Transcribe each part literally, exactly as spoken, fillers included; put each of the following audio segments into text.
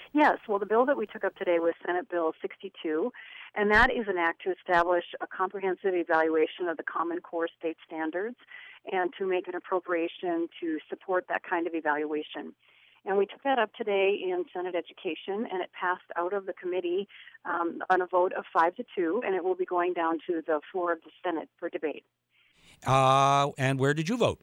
Yes, well, the bill that we took up today was Senate Bill sixty-two, and that is an act to establish a comprehensive evaluation of the Common Core state standards and to make an appropriation to support that kind of evaluation. And we took that up today in Senate Education, and it passed out of the committee um, on a vote of five to two, and it will be going down to the floor of the Senate for debate. Uh, and where did you vote?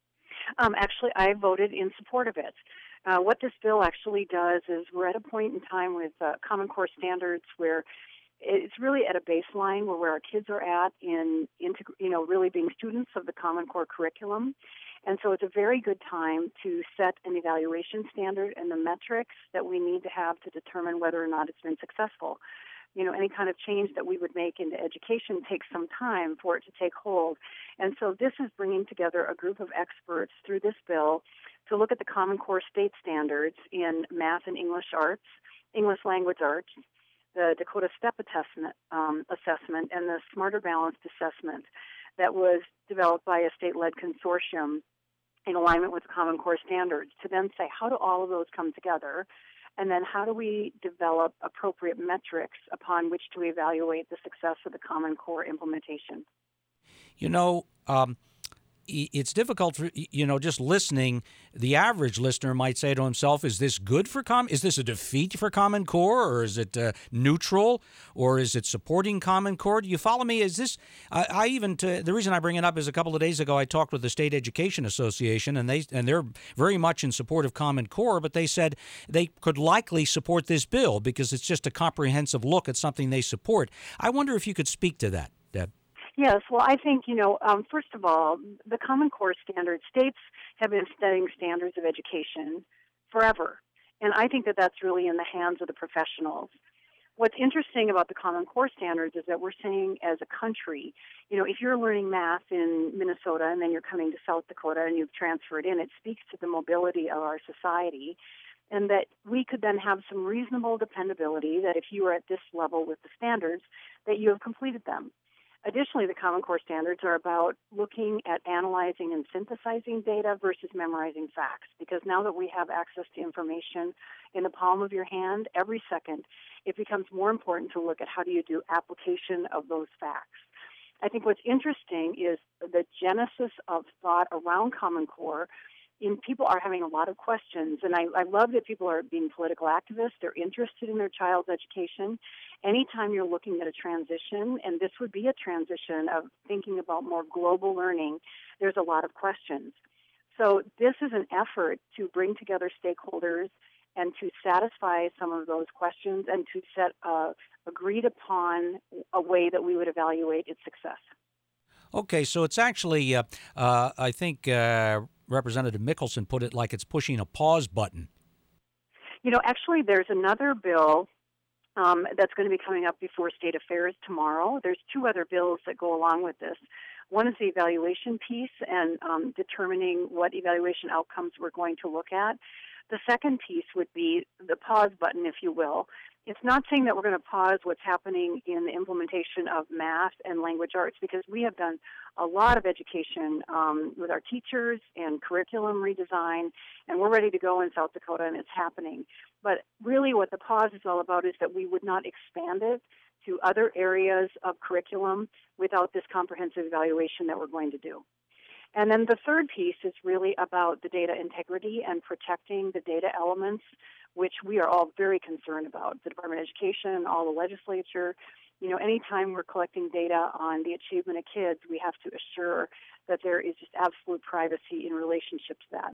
Um, actually, I voted in support of it. Uh, what this bill actually does is we're at a point in time with uh, Common Core standards where it's really at a baseline where, where our kids are at in, in, you know, really being students of the Common Core curriculum. And so it's a very good time to set an evaluation standard and the metrics that we need to have to determine whether or not it's been successful. You know, any kind of change that we would make into education takes some time for it to take hold. And so this is bringing together a group of experts through this bill to look at the Common Core state standards in math and English arts, English language arts, the Dakota STEP assessment, um, assessment and the Smarter Balanced assessment that was developed by a state-led consortium in alignment with the Common Core standards, to then say, how do all of those come together? And then how do we develop appropriate metrics upon which to evaluate the success of the Common Core implementation? You know, um, it's difficult for, you know, just listening. The average listener might say to himself, is this good for Common? Is this a defeat for Common Core, or is it uh, neutral, or is it supporting Common Core? Do you follow me? Is this, I, I even, to, the reason I bring it up is a couple of days ago I talked with the State Education Association, and, they, and they're very much in support of Common Core, but they said they could likely support this bill because it's just a comprehensive look at something they support. I wonder if you could speak to that, Deb. Yes, well, I think, you know, um, first of all, the Common Core standards, states have been setting standards of education forever. And I think that that's really in the hands of the professionals. What's interesting about the Common Core standards is that we're saying as a country, you know, if you're learning math in Minnesota and then you're coming to South Dakota and you've transferred in, it speaks to the mobility of our society. And that we could then have some reasonable dependability that if you are at this level with the standards, that you have completed them. Additionally, the Common Core standards are about looking at analyzing and synthesizing data versus memorizing facts, because now that we have access to information in the palm of your hand every second, it becomes more important to look at how do you do application of those facts. I think what's interesting is the genesis of thought around Common Core. In people are having a lot of questions, and I, I love that people are being political activists. They're interested in their child's education. Anytime you're looking at a transition, and this would be a transition of thinking about more global learning, there's a lot of questions. So this is an effort to bring together stakeholders and to satisfy some of those questions and to set a agreed upon a way that we would evaluate its success. Okay, so it's actually, uh, uh, I think uh, Representative Mickelson put it like it's pushing a pause button. You know, actually, there's another bill um, that's going to be coming up before State Affairs tomorrow. There's two other bills that go along with this. One is the evaluation piece and um, determining what evaluation outcomes we're going to look at. The second piece would be the pause button, if you will. It's not saying that we're going to pause what's happening in the implementation of math and language arts, because we have done a lot of education um, with our teachers and curriculum redesign, and we're ready to go in South Dakota, and it's happening. But really what the pause is all about is that we would not expand it to other areas of curriculum without this comprehensive evaluation that we're going to do. And then the third piece is really about the data integrity and protecting the data elements, which we are all very concerned about. The Department of Education, all the legislature, you know, anytime we're collecting data on the achievement of kids, we have to assure that there is just absolute privacy in relationship to that.